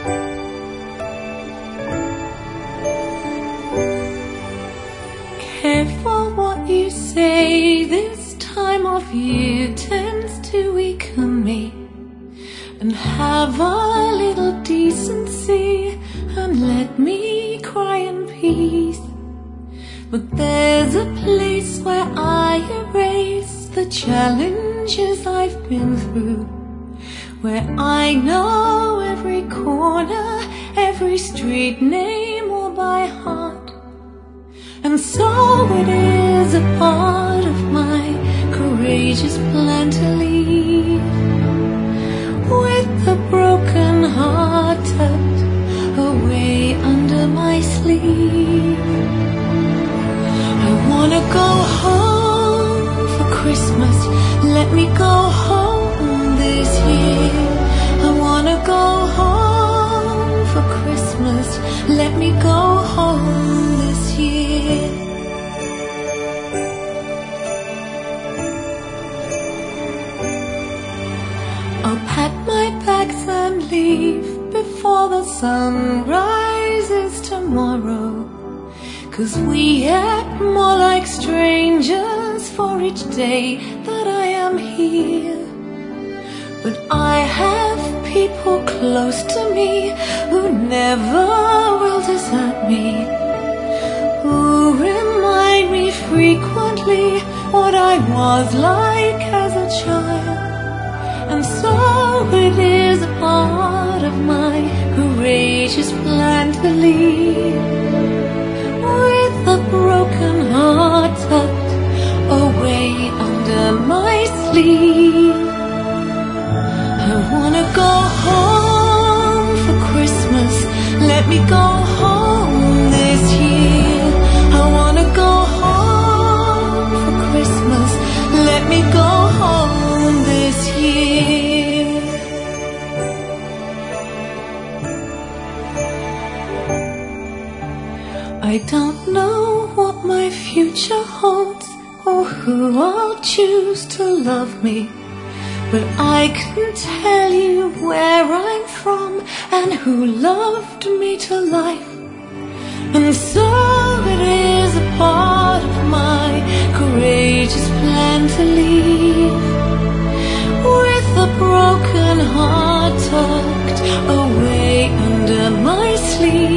Careful what you say, this time of year tends to weaken me. And have a little decency and let me cry in peace. But there's a place where I erase the challenges I've been through, where I know every corner, every street name all by heart. And so it is a part of my courageous plan to leave, with a broken heart tucked away under my sleeve. I wanna go home for Christmas, let me go home this year. I wanna go home for Christmas, let me go home this year. I'll pack my bags and leave before the sun rises tomorrow, 'cause we act more like strangers for each day that I am here. But I have people close to me who never will desert me, who remind me frequently what I was like as a child. And so it is a part of my courageous plan to leave, with a broken heart tucked away under my sleeve. I wanna go home for Christmas, let me go home this year. I wanna go home for Christmas, let me go home this year. I don't know what my future holds or who I'll choose to love me, but I can tell you where I'm from and who loved me to life. And so it is a part of my courageous plan to leave, with a broken heart tucked away under my sleeve.